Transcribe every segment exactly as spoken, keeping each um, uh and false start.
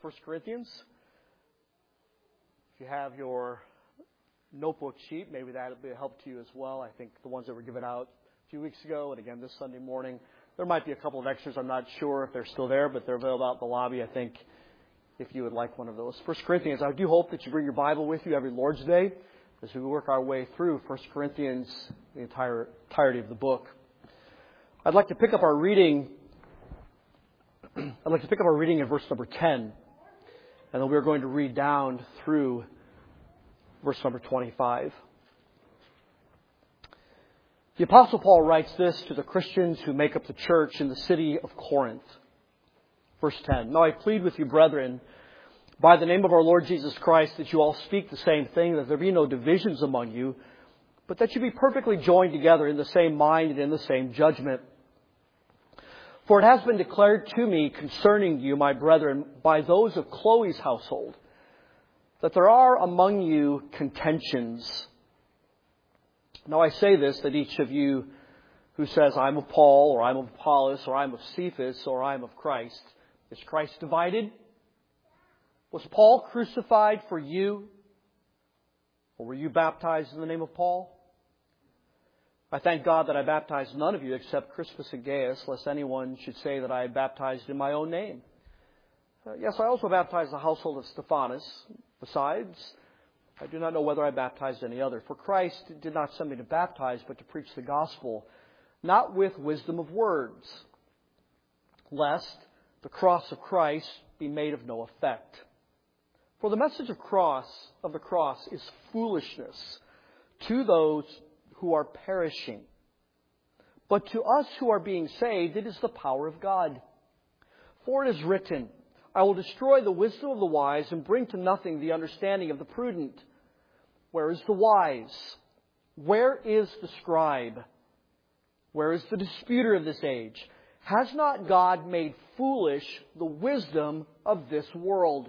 First Corinthians. If you have your notebook sheet, maybe that will be a help to you as well. I think the ones that were given out a few weeks ago and again this Sunday morning. There might be a couple of extras. I'm not sure if they're still there, but they're available out in the lobby, I think, if you would like one of those. First Corinthians, I do hope that you bring your Bible with you every Lord's Day as we work our way through First Corinthians, the entire entirety of the book. I'd like to pick up our reading. I'd like to pick up our reading in verse number ten, and then we're going to read down through verse number twenty-five. The Apostle Paul writes this to the Christians who make up the church in the city of Corinth. Verse ten, "Now I plead with you, brethren, by the name of our Lord Jesus Christ, that you all speak the same thing, that there be no divisions among you, but that you be perfectly joined together in the same mind and in the same judgment. For it has been declared to me concerning you, my brethren, by those of Chloe's household, that there are among you contentions. Now I say this, that each of you who says, I'm of Paul, or I'm of Apollos, or I'm of Cephas, or I'm of Christ, is Christ divided? Was Paul crucified for you? Or were you baptized in the name of Paul? I thank God that I baptized none of you except Crispus and Gaius, lest anyone should say that I had baptized in my own name. Uh, yes, I also baptized the household of Stephanas. Besides, I do not know whether I baptized any other. For Christ did not send me to baptize, but to preach the gospel, not with wisdom of words, lest the cross of Christ be made of no effect. For the message of cross of the cross is foolishness to those who are perishing. But to us who are being saved, it is the power of God. For it is written, I will destroy the wisdom of the wise and bring to nothing the understanding of the prudent. Where is the wise? Where is the scribe? Where is the disputer of this age? Has not God made foolish the wisdom of this world?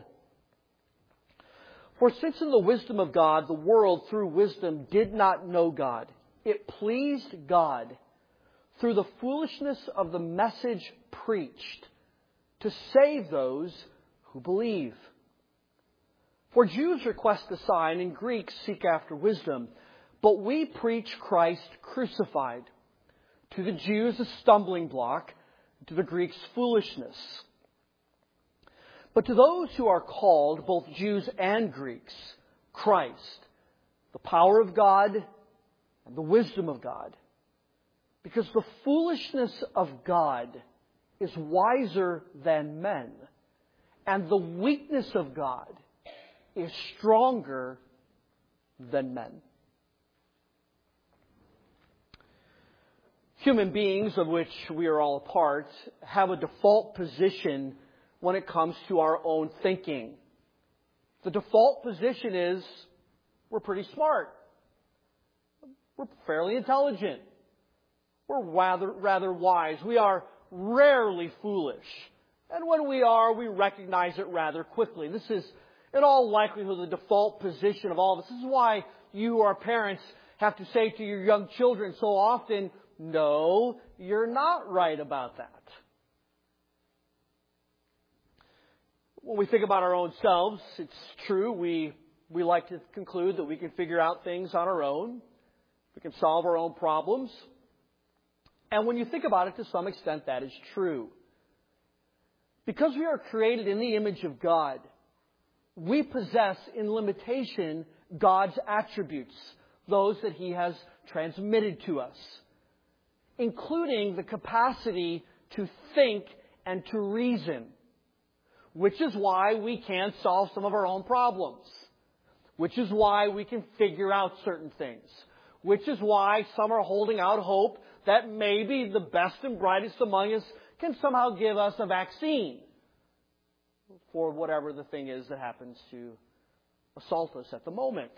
For since in the wisdom of God, the world through wisdom did not know God, it pleased God through the foolishness of the message preached to save those who believe. For Jews request a sign and Greeks seek after wisdom, but we preach Christ crucified. To the Jews a stumbling block, to the Greeks foolishness. But to those who are called, both Jews and Greeks, Christ, the power of God and the wisdom of God. Because the foolishness of God is wiser than men, and the weakness of God is stronger than men." Human beings, of which we are all a part, have a default position when it comes to our own thinking. The default position is we're pretty smart. We're fairly intelligent. We're rather, rather wise. We are rarely foolish. And when we are, we recognize it rather quickly. This is, in all likelihood, the default position of all of us. This is why you who are parents have to say to your young children so often, no, you're not right about that. When we think about our own selves, it's true, we, we like to conclude that we can figure out things on our own. We can solve our own problems. And when you think about it, to some extent, that is true. Because we are created in the image of God, we possess, in limitation, God's attributes, those that He has transmitted to us, including the capacity to think and to reason, which is why we can solve some of our own problems, which is why we can figure out certain things, which is why some are holding out hope that maybe the best and brightest among us can somehow give us a vaccine for whatever the thing is that happens to assault us at the moment.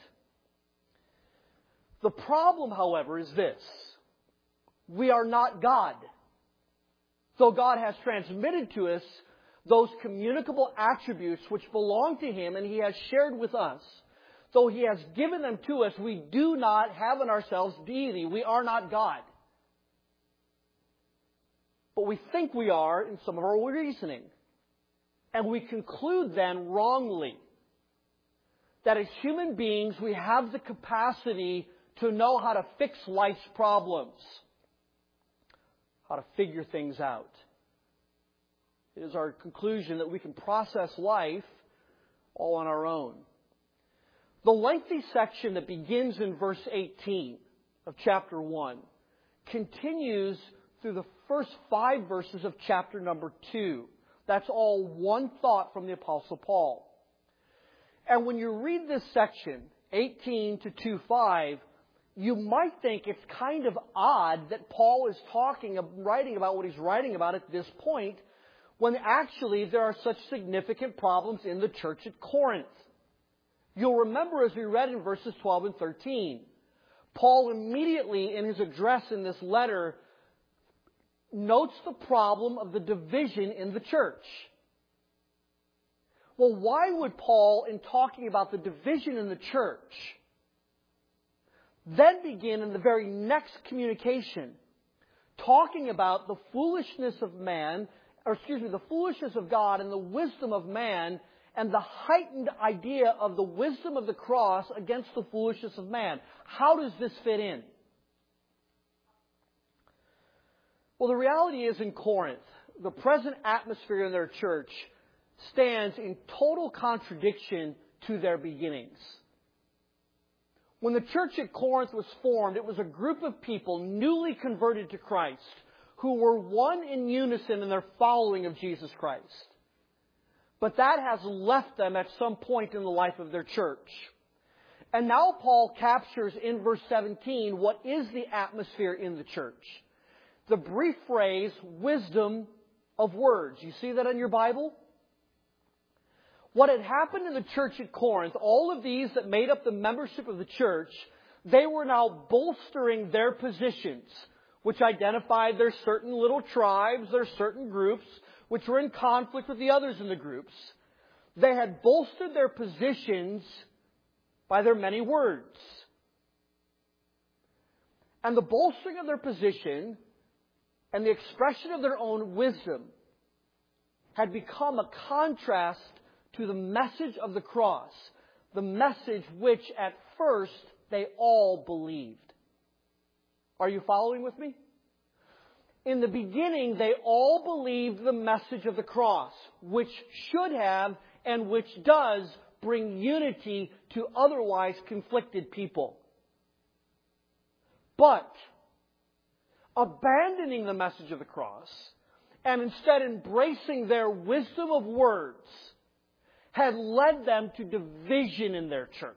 The problem, however, is this. We are not God. Though God has transmitted to us those communicable attributes which belong to Him and He has shared with us, though He has given them to us, we do not have in ourselves deity. We are not God. But we think we are in some of our reasoning. And we conclude then wrongly that as human beings we have the capacity to know how to fix life's problems, how to figure things out. It is our conclusion that we can process life all on our own. The lengthy section that begins in verse eighteen of chapter one continues through the first five verses of chapter number two. That's all one thought from the Apostle Paul. And when you read this section, eighteen to two five, you might think it's kind of odd that Paul is talking, writing about what he's writing about at this point, when actually there are such significant problems in the church at Corinth. You'll remember as we read in verses twelve and thirteen, Paul immediately in his address in this letter notes the problem of the division in the church. Well, why would Paul, in talking about the division in the church, then begin in the very next communication talking about the foolishness of man, or excuse me, the foolishness of God and the wisdom of man, and the heightened idea of the wisdom of the cross against the foolishness of man? How does this fit in? Well, the reality is in Corinth, the present atmosphere in their church stands in total contradiction to their beginnings. When the church at Corinth was formed, it was a group of people newly converted to Christ who were one in unison in their following of Jesus Christ. But that has left them at some point in the life of their church. And now Paul captures in verse seventeen what is the atmosphere in the church. The brief phrase, wisdom of words. You see that in your Bible? What had happened in the church at Corinth, all of these that made up the membership of the church, they were now bolstering their positions, which identified their certain little tribes, their certain groups, which were in conflict with the others in the groups. They had bolstered their positions by their many words. And the bolstering of their position and the expression of their own wisdom had become a contrast to the message of the cross, the message which at first they all believed. Are you following with me? In the beginning, they all believed the message of the cross, which should have and which does bring unity to otherwise conflicted people. But abandoning the message of the cross and instead embracing their wisdom of words had led them to division in their church.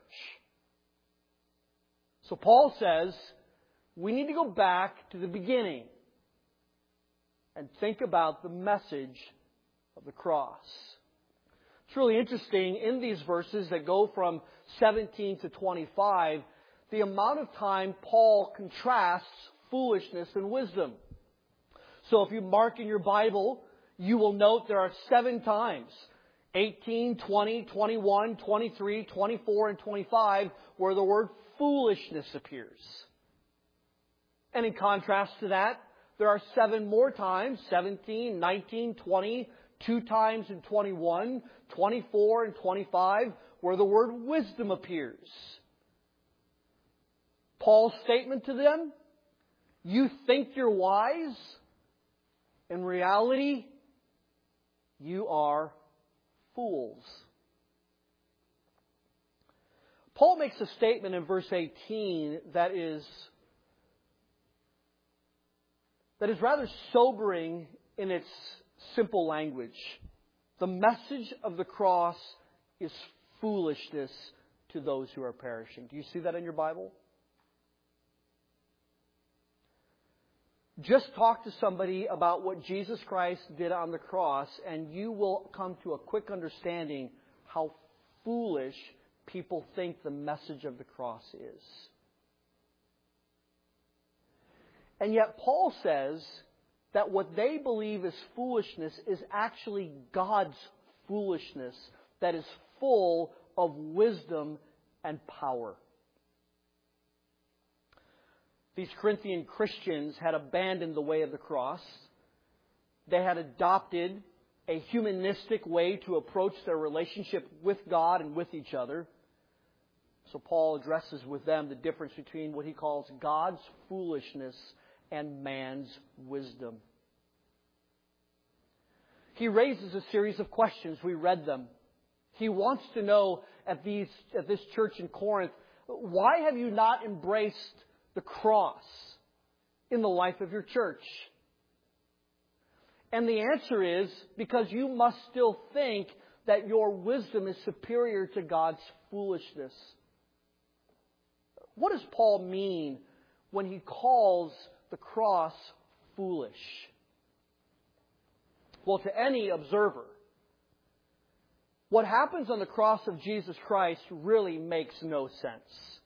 So Paul says, we need to go back to the beginning and think about the message of the cross. It's really interesting in these verses that go from seventeen to twenty-five, the amount of time Paul contrasts foolishness and wisdom. So if you mark in your Bible, you will note there are seven times, eighteen, twenty, twenty-one, twenty-three, twenty-four, and twenty-five, where the word foolishness appears. And in contrast to that, there are seven more times, seventeen, nineteen, twenty, two times in twenty-one, twenty-four, and twenty-five, where the word wisdom appears. Paul's statement to them, you think you're wise? In reality, you are fools. Paul makes a statement in verse eighteen that is that is rather sobering in its simple language. The message of the cross is foolishness to those who are perishing. Do you see that in your Bible? Just talk to somebody about what Jesus Christ did on the cross, and you will come to a quick understanding how foolish people think the message of the cross is. And yet Paul says that what they believe is foolishness is actually God's foolishness that is full of wisdom and power. These Corinthian Christians had abandoned the way of the cross. They had adopted a humanistic way to approach their relationship with God and with each other. So Paul addresses with them the difference between what he calls God's foolishness and man's wisdom. He raises a series of questions. We read them. He wants to know at, these, at this church in Corinth, why have you not embraced the cross in the life of your church? And the answer is because you must still think that your wisdom is superior to God's foolishness. What does Paul mean when he calls the cross foolish? Well, to any observer, what happens on the cross of Jesus Christ really makes no sense.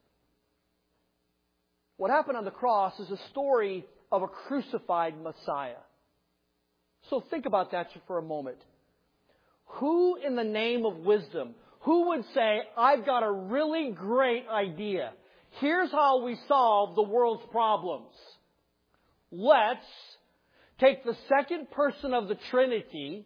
What happened on the cross is a story of a crucified Messiah. So think about that for a moment. Who in the name of wisdom, who would say, I've got a really great idea. Here's how we solve the world's problems. Let's take the second person of the Trinity.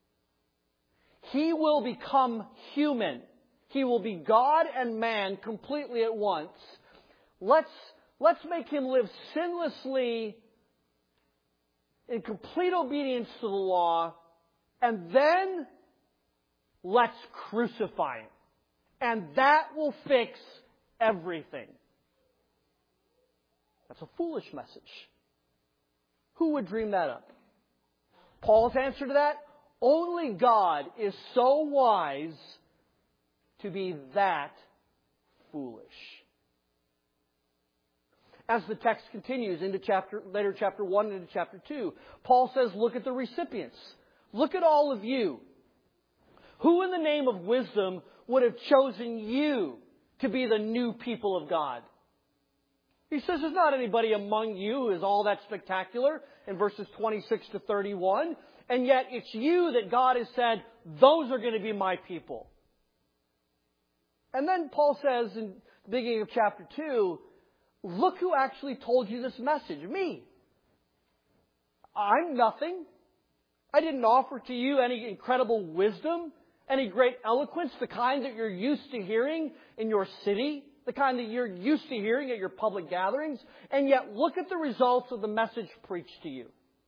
He will become human. He will be God and man completely at once. Let's, let's make him live sinlessly in complete obedience to the law. And then let's crucify him. And that will fix everything. That's a foolish message. Who would dream that up? Paul's answer to that? Only God is so wise to be that foolish. As the text continues into chapter, later chapter one and into chapter two, Paul says, look at the recipients. Look at all of you. Who in the name of wisdom would have chosen you to be the new people of God? He says there's not anybody among you who is all that spectacular in verses twenty-six to thirty-one. And yet it's you that God has said, those are going to be my people. And then Paul says in the beginning of chapter two, look who actually told you this message. Me. I'm nothing. I didn't offer to you any incredible wisdom, any great eloquence, the kind that you're used to hearing in your city, the kind that you're used to hearing at your public gatherings. And yet look at the results of the message preached to you.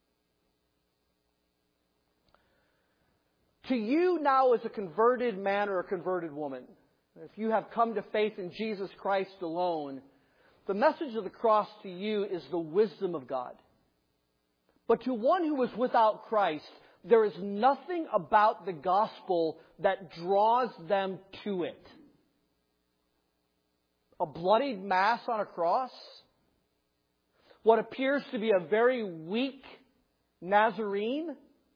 To you now as a converted man or a converted woman, if you have come to faith in Jesus Christ alone, the message of the cross to you is the wisdom of God. But to one who is without Christ, there is nothing about the gospel that draws them to it. A bloodied mass on a cross? What appears to be a very weak Nazarene?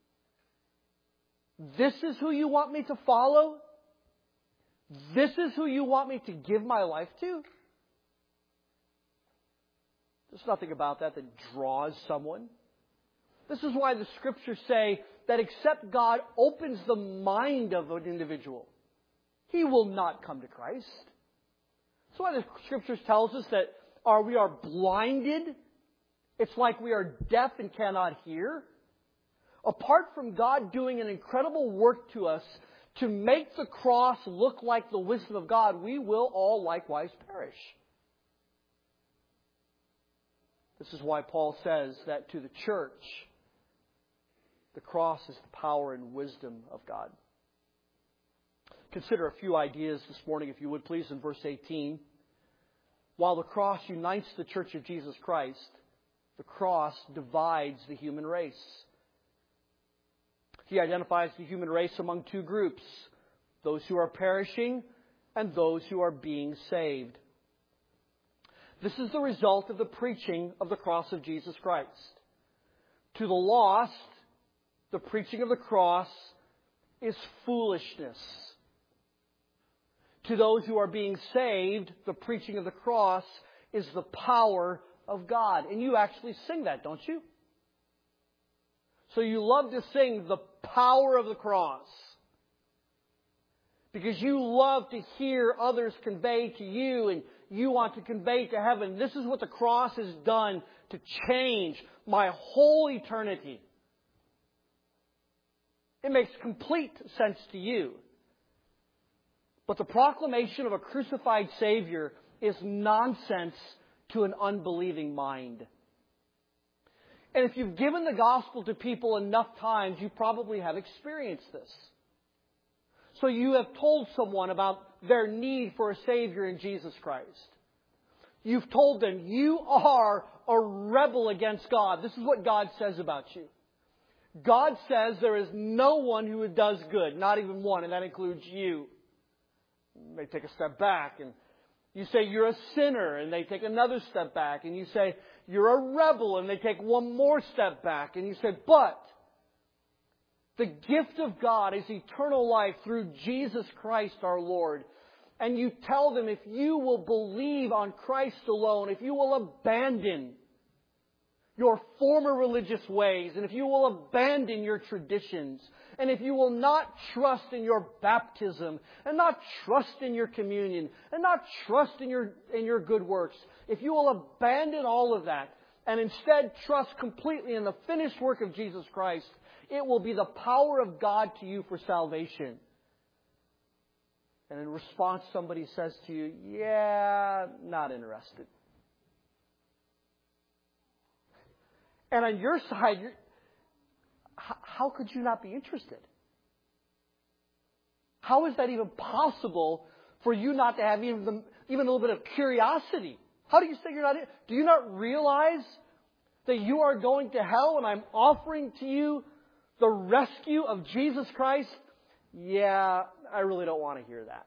This is who you want me to follow? This is who you want me to give my life to? There's nothing about that that draws someone. This is why the Scriptures say that except God opens the mind of an individual, he will not come to Christ. That's why the Scriptures tells us that are we are blinded. It's like we are deaf and cannot hear. Apart from God doing an incredible work to us to make the cross look like the wisdom of God, we will all likewise perish. This is why Paul says that to the church, the cross is the power and wisdom of God. Consider a few ideas this morning, if you would please, in verse eighteen. While the cross unites the church of Jesus Christ, the cross divides the human race. He identifies the human race among two groups, those who are perishing and those who are being saved. This is the result of the preaching of the cross of Jesus Christ. To the lost, the preaching of the cross is foolishness. To those who are being saved, the preaching of the cross is the power of God. And you actually sing that, don't you? So you love to sing the power of the cross. Because you love to hear others convey to you and you want to convey to heaven. This is what the cross has done to change my whole eternity. It makes complete sense to you. But the proclamation of a crucified Savior is nonsense to an unbelieving mind. And if you've given the gospel to people enough times, you probably have experienced this. So you have told someone about their need for a Savior in Jesus Christ. You've told them, you are a rebel against God. This is what God says about you. God says there is no one who does good, not even one, and that includes you. They take a step back, and you say you're a sinner, and they take another step back, and you say you're a rebel, and they take one more step back, and you say, but the gift of God is eternal life through Jesus Christ our Lord. And you tell them, if you will believe on Christ alone, if you will abandon your former religious ways, and if you will abandon your traditions, and if you will not trust in your baptism, and not trust in your communion, and not trust in your, in your good works, if you will abandon all of that, and instead trust completely in the finished work of Jesus Christ, it will be the power of God to you for salvation. And in response, somebody says to you, yeah, not interested. And on your side, you're, how could you not be interested? How is that even possible for you not to have even, the, even a little bit of curiosity? How do you say you're not in? Do you not realize that you are going to hell and I'm offering to you the rescue of Jesus Christ? Yeah, I really don't want to hear that.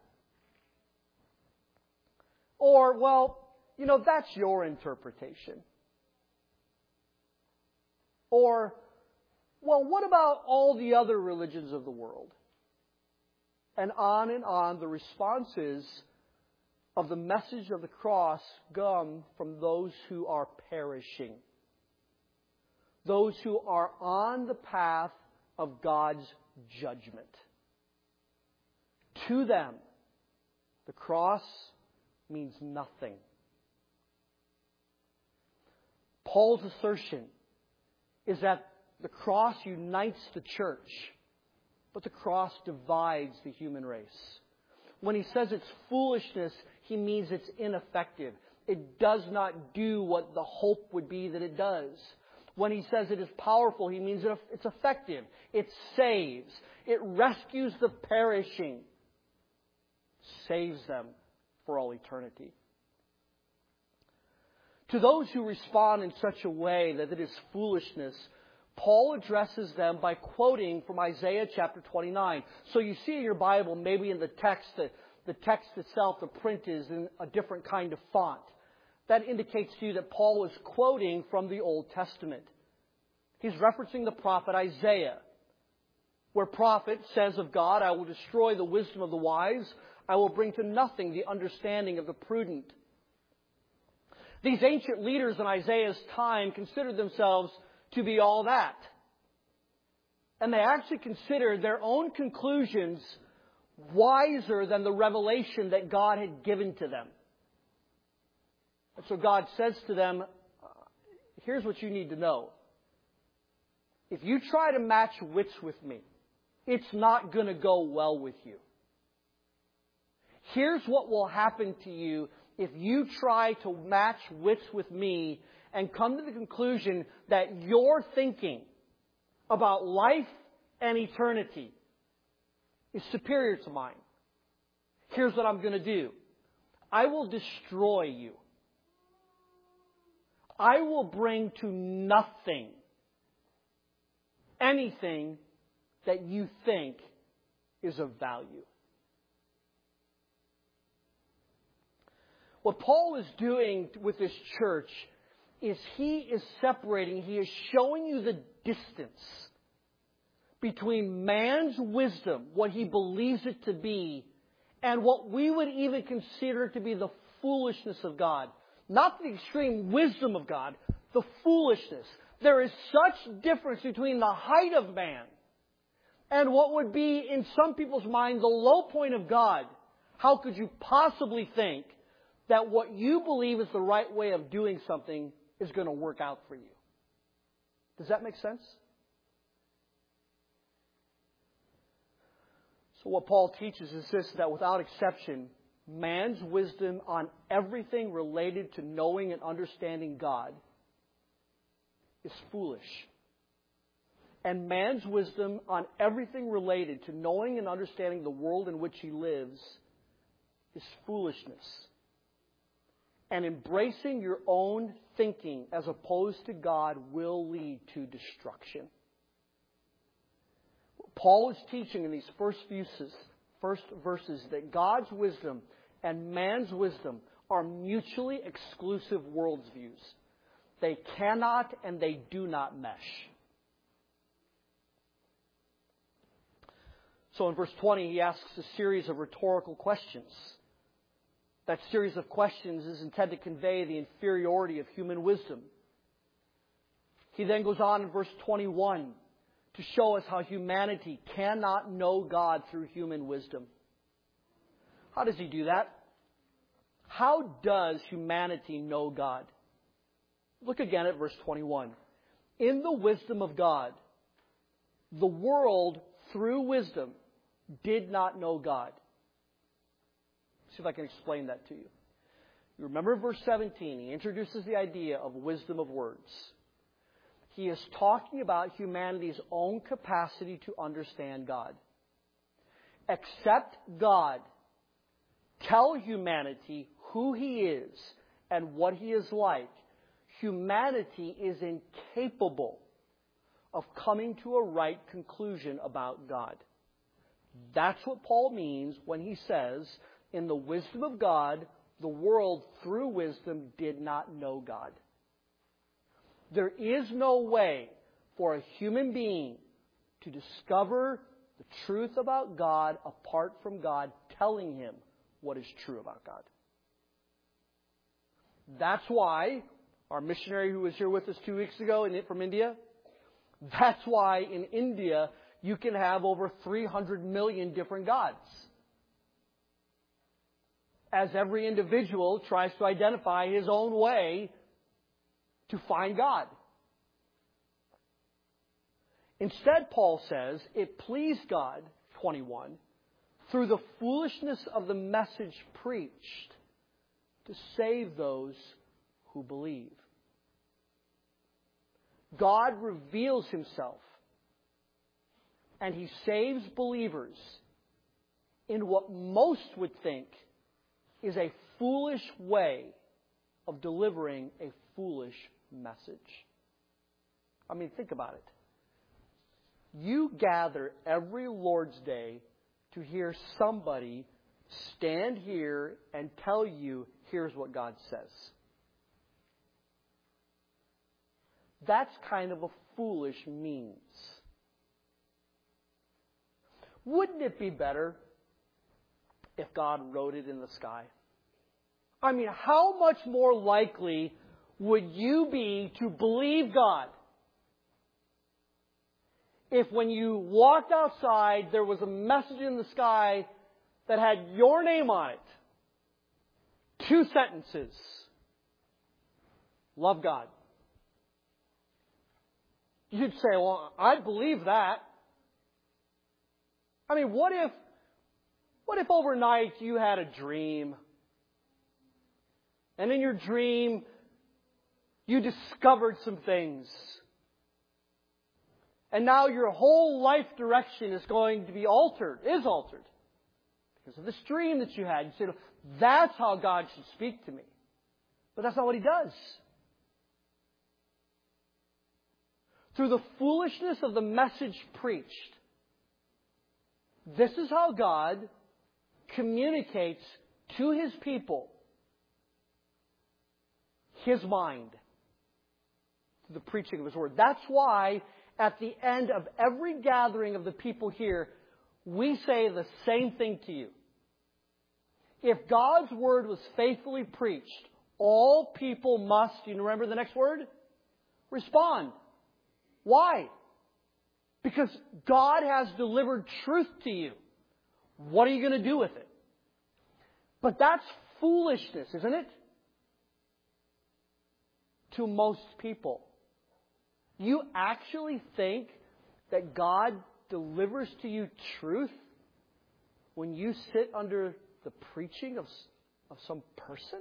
Or, well, you know, that's your interpretation. Or, well, what about all the other religions of the world? And on and on the responses of the message of the cross come from those who are perishing. Those who are on the path of God's judgment. To them, the cross means nothing. Paul's assertion is that the cross unites the church, but the cross divides the human race. When he says it's foolishness, he means it's ineffective. It does not do what the hope would be that it does. When he says it is powerful, he means it's effective. It saves. It rescues the perishing. Saves them for all eternity. To those who respond in such a way that it is foolishness, Paul addresses them by quoting from Isaiah chapter twenty-nine. So you see in your Bible, maybe in the text, the, the text itself, the print is in a different kind of font. That indicates to you that Paul is quoting from the Old Testament. He's referencing the prophet Isaiah, where prophet says of God, I will destroy the wisdom of the wise. I will bring to nothing the understanding of the prudent. These ancient leaders in Isaiah's time considered themselves to be all that. And they actually considered their own conclusions wiser than the revelation that God had given to them. And so God says to them, here's what you need to know. If you try to match wits with me, it's not going to go well with you. Here's what will happen to you if you try to match wits with me and come to the conclusion that your thinking about life and eternity is superior to mine. Here's what I'm going to do. I will destroy you. I will bring to nothing anything that you think is of value. What Paul is doing with this church is he is separating, he is showing you the distance between man's wisdom, what he believes it to be, and what we would even consider to be the foolishness of God. Not the extreme wisdom of God, the foolishness. There is such difference between the height of man and what would be, in some people's mind, the low point of God. How could you possibly think that what you believe is the right way of doing something is going to work out for you? Does that make sense? What Paul teaches is this, that without exception, man's wisdom on everything related to knowing and understanding God is foolish. And man's wisdom on everything related to knowing and understanding the world in which he lives is foolishness. And embracing your own thinking as opposed to God will lead to destruction. Paul is teaching in these first few first verses that God's wisdom and man's wisdom are mutually exclusive worldviews. They cannot and they do not mesh. So in verse twenty, he asks a series of rhetorical questions. That series of questions is intended to convey the inferiority of human wisdom. He then goes on in verse twenty-one to show us how humanity cannot know God through human wisdom. How does he do that? How does humanity know God? Look again at verse twenty-one. In the wisdom of God, the world, through wisdom, did not know God. See if I can explain that to you. You remember verse seventeen, he introduces the idea of wisdom of words. He is talking about humanity's own capacity to understand God. Except God tell humanity who He is and what He is like, humanity is incapable of coming to a right conclusion about God. That's what Paul means when he says, in the wisdom of God, the world through wisdom did not know God. There is no way for a human being to discover the truth about God apart from God telling him what is true about God. That's why our missionary who was here with us two weeks ago in, from India, that's why in India you can have over three hundred million different gods. As every individual tries to identify his own way to find God. Instead, Paul says, it pleased God, twenty-one, through the foolishness of the message preached, to save those who believe. God reveals Himself, and He saves believers in what most would think is a foolish way of delivering a foolish message. I mean, think about it. You gather every Lord's Day to hear somebody stand here and tell you, here's what God says. That's kind of a foolish means. Wouldn't it be better if God wrote it in the sky? I mean, how much more likely would you be to believe God if when you walked outside there was a message in the sky that had your name on it? Two sentences. Love God. You'd say, well, I believe that. I mean, what if, what if overnight you had a dream? And in your dream, you discovered some things. And now your whole life direction is going to be altered, is altered. Because of this dream that you had. You said, that's how God should speak to me. But that's not what He does. Through the foolishness of the message preached, this is how God communicates to His people His mind through the preaching of His Word. That's why at the end of every gathering of the people here, we say the same thing to you. If God's Word was faithfully preached, all people must, you remember the next word? Respond. Why? Because God has delivered truth to you. What are you going to do with it? But that's foolishness, isn't it? To most people. You actually think that God delivers to you truth when you sit under the preaching of, of some person?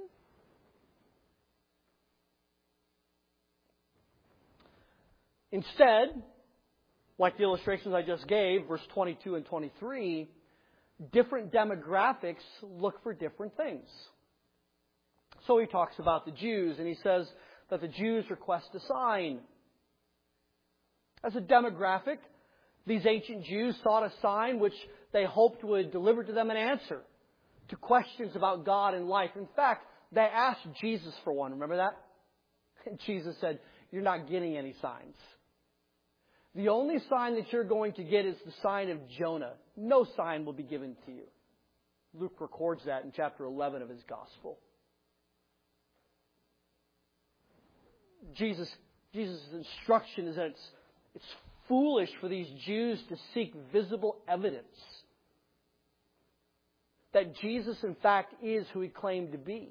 Instead, like the illustrations I just gave, verse twenty-two and twenty-three, different demographics look for different things. So he talks about the Jews, and he says that the Jews request a sign. As a demographic, these ancient Jews sought a sign which they hoped would deliver to them an answer to questions about God and life. In fact, they asked Jesus for one. Remember that? And Jesus said, "You're not getting any signs. The only sign that you're going to get is the sign of Jonah. No sign will be given to you." Luke records that in chapter eleven of his gospel. Jesus, Jesus' instruction is that it's, it's foolish for these Jews to seek visible evidence that Jesus, in fact, is who he claimed to be.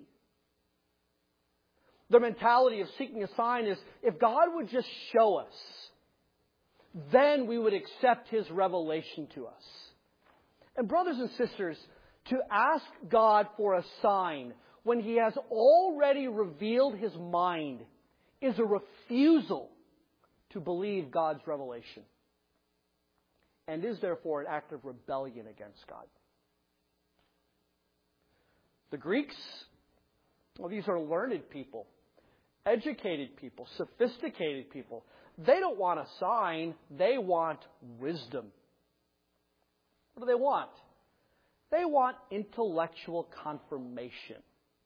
Their mentality of seeking a sign is, if God would just show us, then we would accept his revelation to us. And brothers and sisters, to ask God for a sign when he has already revealed his mind is a refusal to believe God's revelation, and is therefore an act of rebellion against God. The Greeks, well, these are learned people, educated people, sophisticated people. They don't want a sign, they want wisdom. What do they want? They want intellectual confirmation.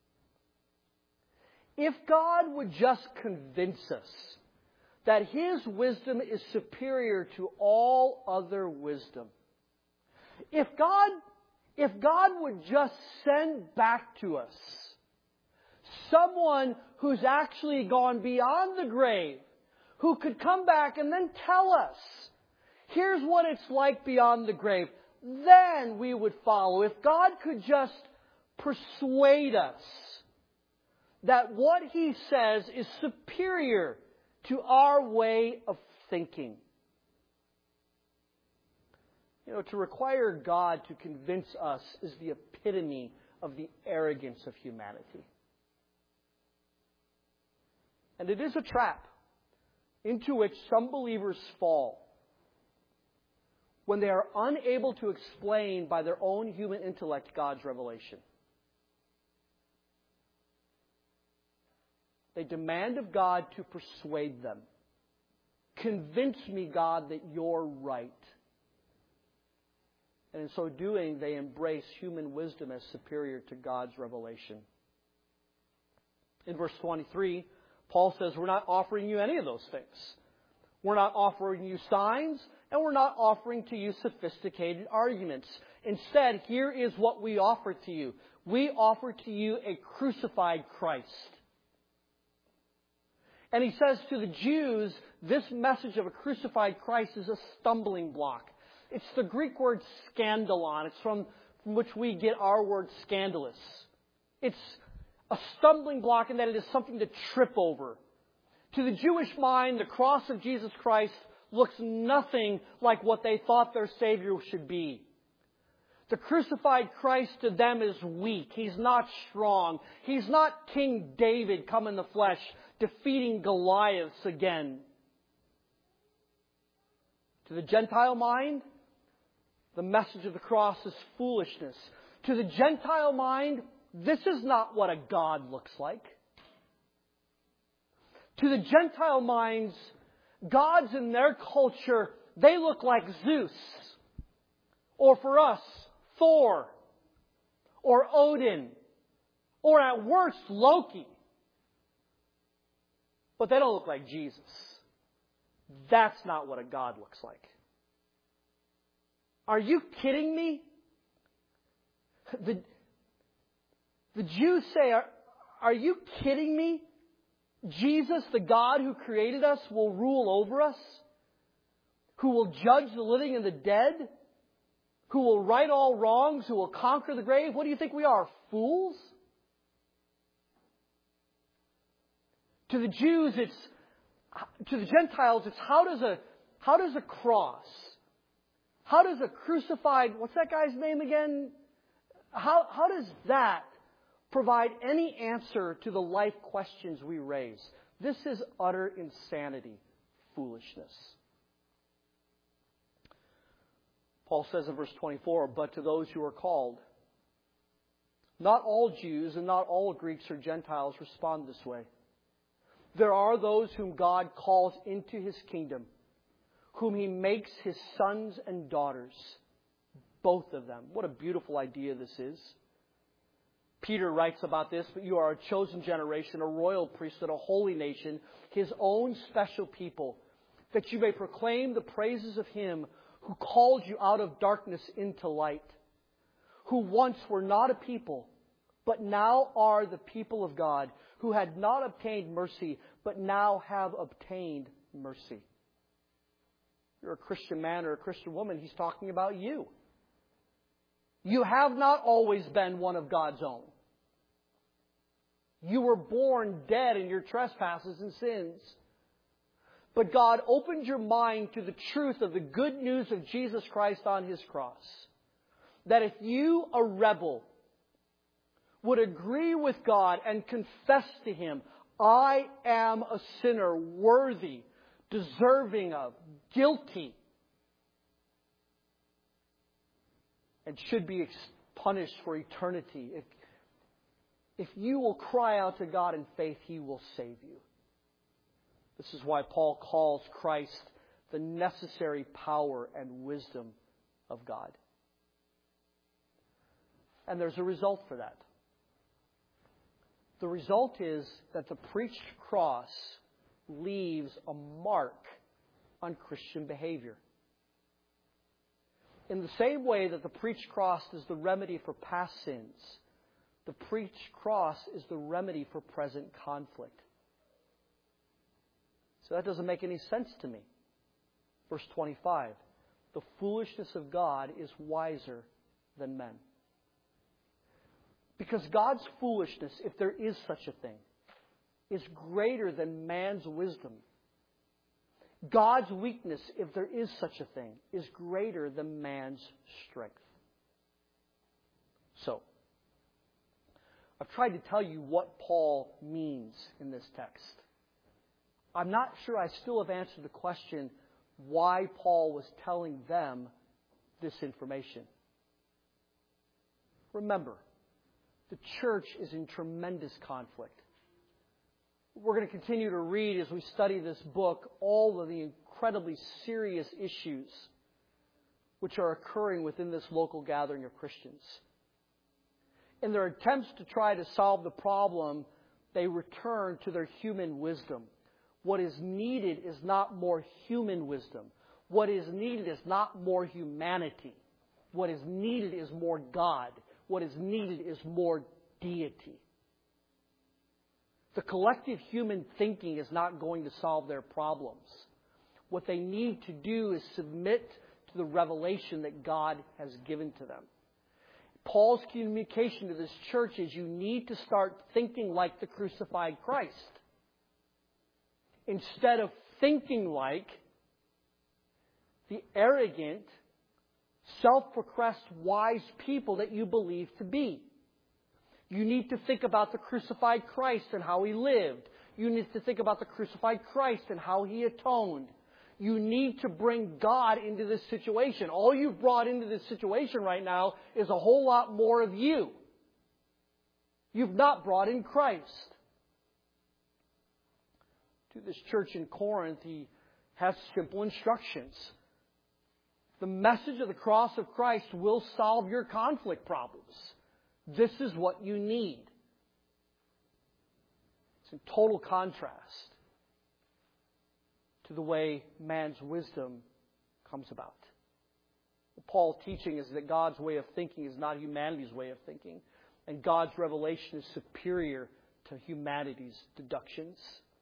If God would just convince us that his wisdom is superior to all other wisdom, if God, if God would just send back to us someone who's actually gone beyond the grave, who could come back and then tell us, here's what it's like beyond the grave, then we would follow. If God could just persuade us that what he says is superior to our way of thinking. You know, to require God to convince us is the epitome of the arrogance of humanity. And it is a trap into which some believers fall when they are unable to explain by their own human intellect God's revelation. They demand of God to persuade them. Convince me, God, that you're right. And in so doing, they embrace human wisdom as superior to God's revelation. In verse twenty-three, Paul says, we're not offering you any of those things. We're not offering you signs, and we're not offering to you sophisticated arguments. Instead, here is what we offer to you. We offer to you a crucified Christ. And he says to the Jews, this message of a crucified Christ is a stumbling block. It's the Greek word scandalon. It's from, from which we get our word scandalous. It's a stumbling block in that it is something to trip over. To the Jewish mind, the cross of Jesus Christ looks nothing like what they thought their Savior should be. The crucified Christ to them is weak. He's not strong. He's not King David come in the flesh, defeating Goliaths again. To the Gentile mind, the message of the cross is foolishness. To the Gentile mind, this is not what a God looks like. To the Gentile minds, gods in their culture, they look like Zeus. Or for us, Thor. Or Odin. Or at worst, Loki. But they don't look like Jesus. That's not what a God looks like. Are you kidding me? The, the Jews say, are, are you kidding me? Jesus, the God who created us, will rule over us? Who will judge the living and the dead? Who will right all wrongs? Who will conquer the grave? What do you think we are, fools? To the Jews, it's, to the Gentiles, it's how does a, how does a cross, How does a crucified, what's that guy's name again? How, how does that provide any answer to the life questions we raise? This is utter insanity, foolishness. Paul says in verse twenty-four, but to those who are called. Not all Jews and not all Greeks or Gentiles respond this way. There are those whom God calls into His kingdom, whom He makes His sons and daughters, both of them. What a beautiful idea this is. Peter writes about this, but you are a chosen generation, a royal priesthood, a holy nation, His own special people, that you may proclaim the praises of Him who called you out of darkness into light, who once were not a people, but now are the people of God, who had not obtained mercy, but now have obtained mercy. You're a Christian man or a Christian woman, He's talking about you. You have not always been one of God's own. You were born dead in your trespasses and sins. But God opened your mind to the truth of the good news of Jesus Christ on His cross. That if you, a rebel, would agree with God and confess to Him, I am a sinner worthy, deserving of, guilty, and should be punished for eternity. If, if you will cry out to God in faith, He will save you. This is why Paul calls Christ the necessary power and wisdom of God. And there's a result for that. The result is that the preached cross leaves a mark on Christian behavior. In the same way that the preached cross is the remedy for past sins, the preached cross is the remedy for present conflict. So that doesn't make any sense to me. Verse twenty-five, the foolishness of God is wiser than men. Because God's foolishness, if there is such a thing, is greater than man's wisdom. God's weakness, if there is such a thing, is greater than man's strength. So, I've tried to tell you what Paul means in this text. I'm not sure I still have answered the question why Paul was telling them this information. Remember, the church is in tremendous conflict. We're going to continue to read as we study this book all of the incredibly serious issues which are occurring within this local gathering of Christians. In their attempts to try to solve the problem, they return to their human wisdom. What is needed is not more human wisdom. What is needed is not more humanity. What is needed is more God. What is needed is more deity. The collective human thinking is not going to solve their problems. What they need to do is submit to the revelation that God has given to them. Paul's communication to this church is you need to start thinking like the crucified Christ, instead of thinking like the arrogant, self-professed wise people that you believe to be. You need to think about the crucified Christ and how He lived. You need to think about the crucified Christ and how He atoned. You need to bring God into this situation. All you've brought into this situation right now is a whole lot more of you. You've not brought in Christ. To this church in Corinth, he has simple instructions. The message of the cross of Christ will solve your conflict problems. This is what you need. It's in total contrast to the way man's wisdom comes about. What Paul's teaching is that God's way of thinking is not humanity's way of thinking, and God's revelation is superior to humanity's deductions.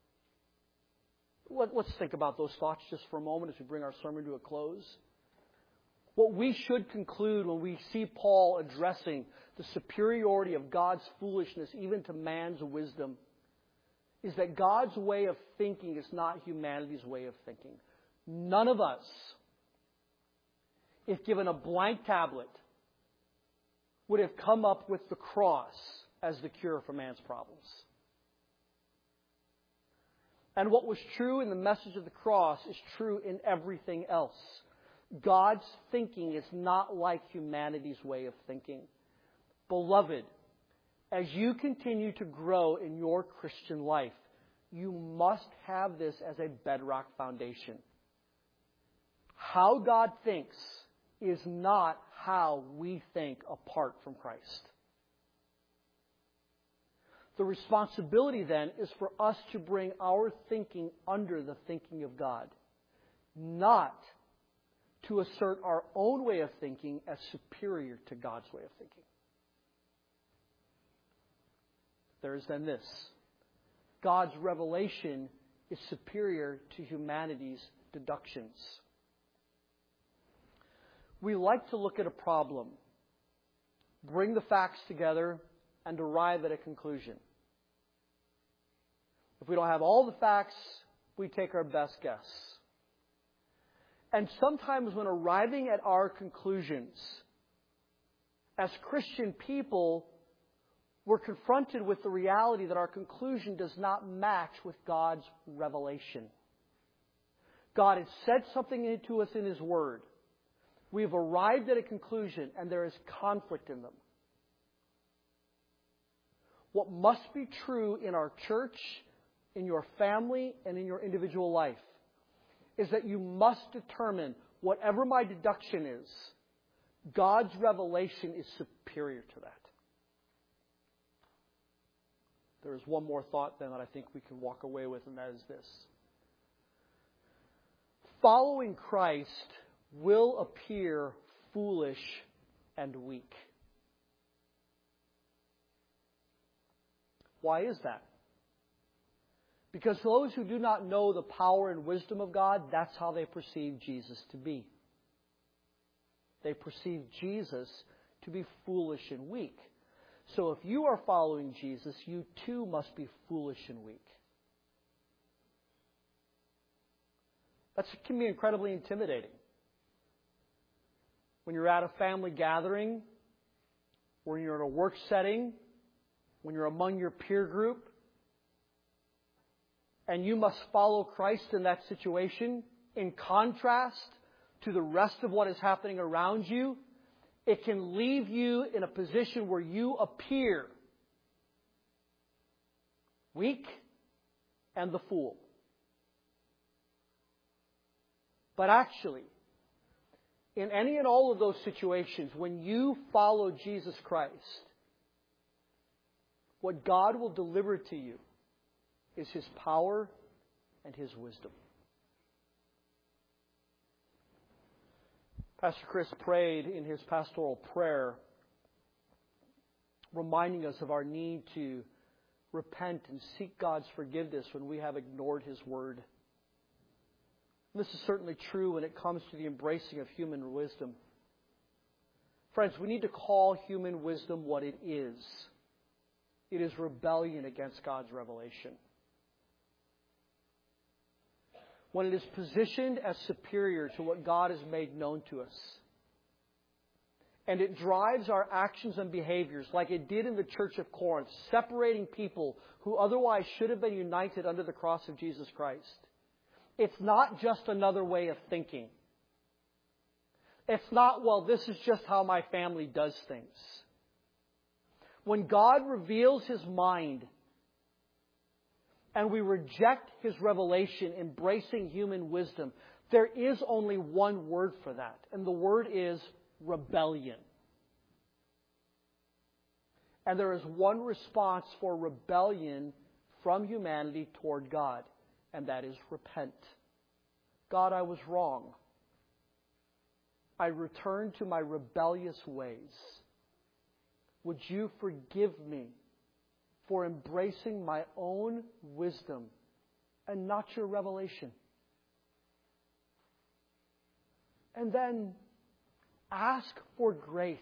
Let's think about those thoughts just for a moment as we bring our sermon to a close. What we should conclude when we see Paul addressing the superiority of God's foolishness even to man's wisdom is that God's way of thinking is not humanity's way of thinking. None of us, if given a blank tablet, would have come up with the cross as the cure for man's problems. And what was true in the message of the cross is true in everything else. God's thinking is not like humanity's way of thinking. Beloved, as you continue to grow in your Christian life, you must have this as a bedrock foundation. How God thinks is not how we think apart from Christ. The responsibility then is for us to bring our thinking under the thinking of God, not to assert our own way of thinking as superior to God's way of thinking. There is then this. God's revelation is superior to humanity's deductions. We like to look at a problem, bring the facts together, and arrive at a conclusion. If we don't have all the facts, we take our best guess. And sometimes when arriving at our conclusions, as Christian people, we're confronted with the reality that our conclusion does not match with God's revelation. God has said something to us in His Word. We have arrived at a conclusion, and there is conflict in them. What must be true in our church, in your family, and in your individual life is that you must determine, whatever my deduction is, God's revelation is superior to that. There is one more thought then that I think we can walk away with, and that is this. Following Christ will appear foolish and weak. Why is that? Because those who do not know the power and wisdom of God, that's how they perceive Jesus to be. They perceive Jesus to be foolish and weak. So if you are following Jesus, you too must be foolish and weak. That can be incredibly intimidating. When you're at a family gathering, when you're in a work setting, when you're among your peer group, and you must follow Christ in that situation, in contrast to the rest of what is happening around you, it can leave you in a position where you appear weak and the fool. But actually, in any and all of those situations, when you follow Jesus Christ, what God will deliver to you is His power and His wisdom. Pastor Chris prayed in his pastoral prayer, reminding us of our need to repent and seek God's forgiveness when we have ignored His Word. And this is certainly true when it comes to the embracing of human wisdom. Friends, we need to call human wisdom what it is. It is rebellion against God's revelation. When it is positioned as superior to what God has made known to us, and it drives our actions and behaviors like it did in the church of Corinth, separating people who otherwise should have been united under the cross of Jesus Christ. It's not just another way of thinking. It's not, well, this is just how my family does things. When God reveals His mind and we reject His revelation, embracing human wisdom, there is only one word for that, and the word is rebellion. And there is one response for rebellion from humanity toward God, and that is repent. God, I was wrong. I return to my rebellious ways. Would you forgive me for embracing my own wisdom and not your revelation? And then ask for grace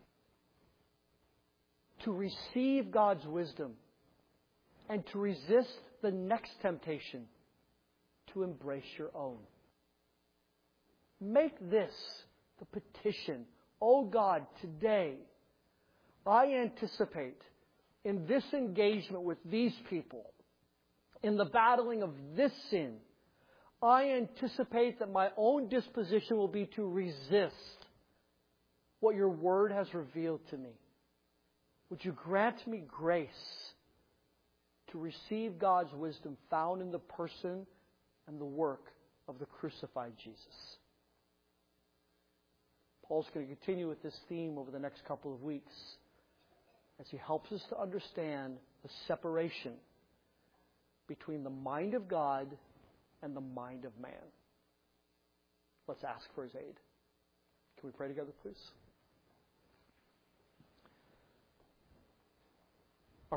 to receive God's wisdom and to resist the next temptation to embrace your own. Make this the petition. Oh God, today, I anticipate in this engagement with these people, in the battling of this sin, I anticipate that my own disposition will be to resist what your Word has revealed to me. Would you grant me grace to receive God's wisdom found in the person and the work of the crucified Jesus? Paul's going to continue with this theme over the next couple of weeks as he helps us to understand the separation between the mind of God and the mind of man. Let's ask for his aid. Can we pray together, please?